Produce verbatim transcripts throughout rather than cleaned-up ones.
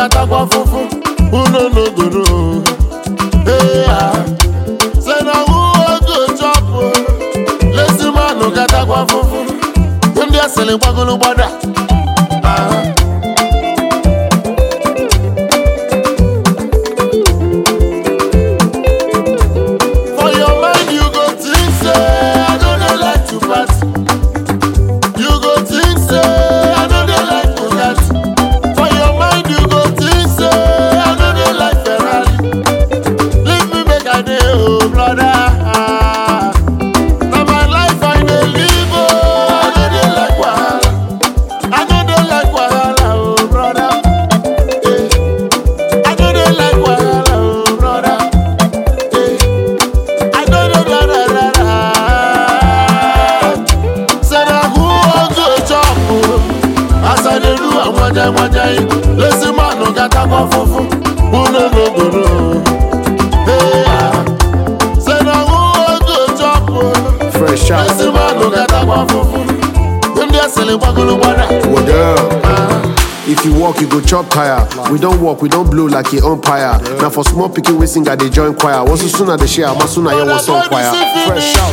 gata kwa fufu. Uno no go no. Hey ah. Say na who go chop. Lazy man no gata kwa fufu. Them dey selling bagolo bada. Ah. Lazy man no gata kwa fufu. Uno no go no. Hey ah. Say na who go chop. Fresh out. Lazy man no gata kwa fufu. Them dey selling bagolo bada. What up? Uh. If you walk, you go chop tire. We don't walk, we don't blow like a umpire. Yeah. Now for small picking, we sing at the joint choir. What's as soon as they share, I'm as soon as you want some choir. Fresh out.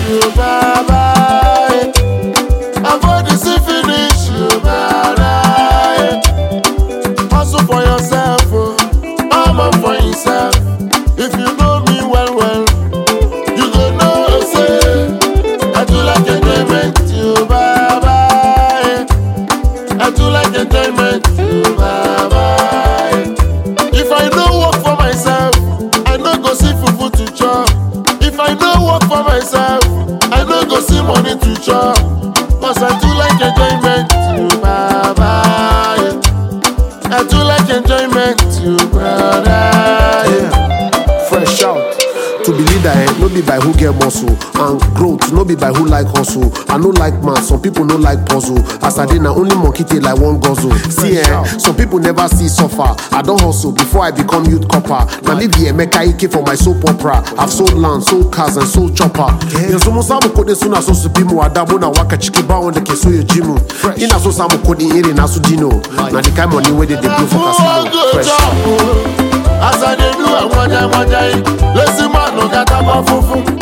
I've already seen finish you, bye. Hustle for yourself, oh. I'm up for yourself. If you know me well, well, you go know, say, I do like enjoyment, you, bye bye. I do like enjoyment, you, bye bye. If I don't work for myself, I no go see fufu to chop. If I don't work for myself, I no go see money to chop. Cause I do like enjoyment, you, bye bye. I do like enjoyment, you, brother. Yeah. Fresh out. To be leader, eh, no be by who get muscle. And growth, no be by who like hustle. I no like man, some people no like puzzle. As I did, na only monkey tail like one guzzle. See, eh, some people never see suffer. I don't hustle before I become youth copper. Now live here, make I Ike for my soap opera. I've sold land, sold cars, and sold chopper. Yanzu mo samu kodi suna so su bimu adabu na waka chiki ba wanda ke so yo jimu. Ina so samu kodi iri na su dino. Na the kind money where they dey blow for casino. Fresh. As I dey do, I wanja wanja. Lazy man no gata kwa fufu.